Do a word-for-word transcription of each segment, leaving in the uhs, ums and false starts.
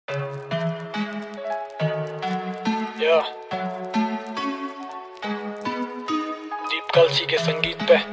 Yeah. दीप कलसी के संगीत पे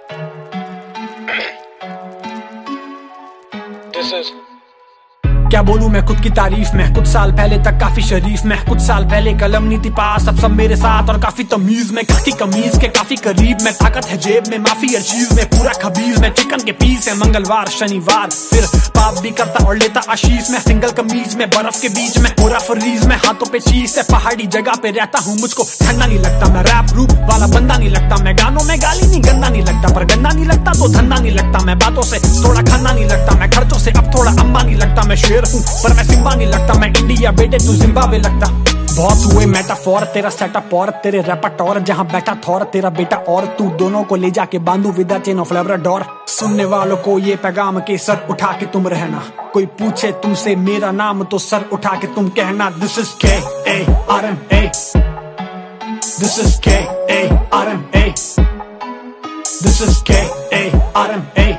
This is क्या बोलूं मैं खुद की तारीफ में, कुछ साल पहले तक काफी शरीफ में, कुछ साल पहले कलम नहीं थी पास, अब सब मेरे साथ और काफी तमीज में, काफी कमीज के काफी करीब में, ताकत है जेब में, माफी हर चीज में, पूरा खबीज में, चिकन के पीस है, मंगलवार शनिवार फिर पाप भी करता और लेता आशीष में, सिंगल कमीज में, बर्फ के बीच में, पूरा फ्रीज में, हाथों पे चीज है, पहाड़ी जगह पे रहता हूँ, मुझको ठंडा नहीं लगता, मैं रैप रूप वाला बंदा नहीं लगता, मैं गानों में गाली नहीं गंदा नहीं लगता, पर गंदा नहीं लगता तो धंधा नहीं लगता, मैं बातों से थोड़ा खाना नहीं लगता, मैं खर्चों से अब थोड़ा अम्बा नहीं लगता, मैं शेर हूँ पर मैं सिम्बा नहीं लगता, मैं इंडिया बेटे तू जिम्बाब्वे लगता। बहुत हुए मेटाफोर तेरा सेटअप और तेरे रेपर्टोर, जहाँ बैठा थौर तेरा बेटा और तू, दोनों को ले जाके बांधू with the chain of Labrador. सुनने वालों को ये पैगाम के सर उठा के तुम रहना, कोई पूछे तुमसे मेरा नाम तो सर उठा के तुम कहना, this is K A R M A, this is K A R M A, this is K A R M A,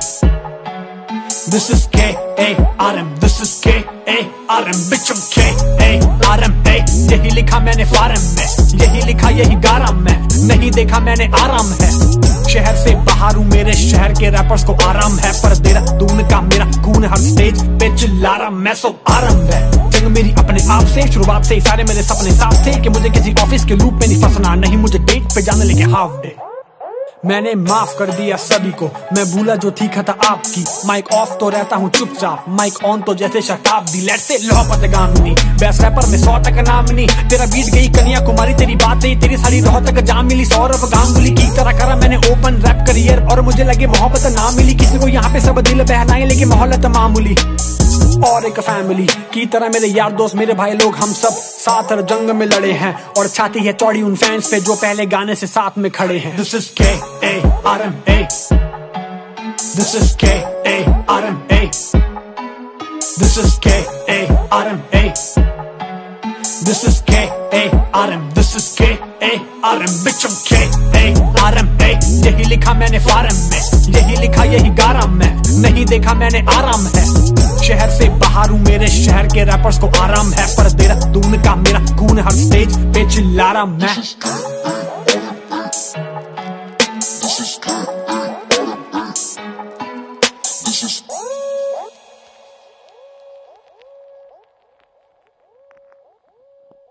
This is K A R M, this is K A R M, bitch I'm K A R M A, यही लिखा मैंने form में, यही लिखा यही गारा में, नहीं देखा मैंने आराम है, शहर से बाहर हूँ मेरे शहर के रैपर्स को आराम है, पर देहरादून का मेरा खून हर स्टेज पे चिल्ला रहा मैं, सो आराम है, जंग मेरी अपने आप से, शुरुआत से ही सारे मेरे सपने साफ थे कि मुझे किसी ऑफिस के लूप में नहीं फंसना, नहीं मुझे डेट पे जाने लेके हाफ डे, मैंने माफ कर दिया सभी को, मैं भूला जो थी खता आपकी, माइक ऑफ तो रहता हूँ चुपचाप, माइक ऑन तो जैसे शताब्दी, let's say लोहपत Gamini, best rapper में सौ तक नाम नहीं, तेरा बीट गई कन्याकुमारी, तेरी बात नहीं, तेरी सारी रोहतक जाम मिली, सौरभ गांगुली की तरह करा मैंने ओपन रैप करियर, और मुझे लगे मोहब्बत ना मिली, किसी को यहाँ पे सब दिल बहलाए लेकिन मोहल्लत मामूली, और एक फैमिली की तरह मेरे यार दोस्त मेरे भाई लोग हम सब साथ जंग में लड़े हैं, और छाती है चौड़ी उन फैंस पे जो पहले गाने से साथ में खड़े हैं, this is K A R M A, this is K A R M A, this is K A R M A, this is K A R M, this is K A R M, bitch I'm K A R M A, यही लिखा मैंने form में, यही लिखा यही गारा में, नहीं देखा मैंने आराम है, शहर से बाहर हूँ मेरे शहर के रैपर्स को आराम है, पर देहरादून का मेरा खून हर स्टेज पे चिल्ला रहा मैं।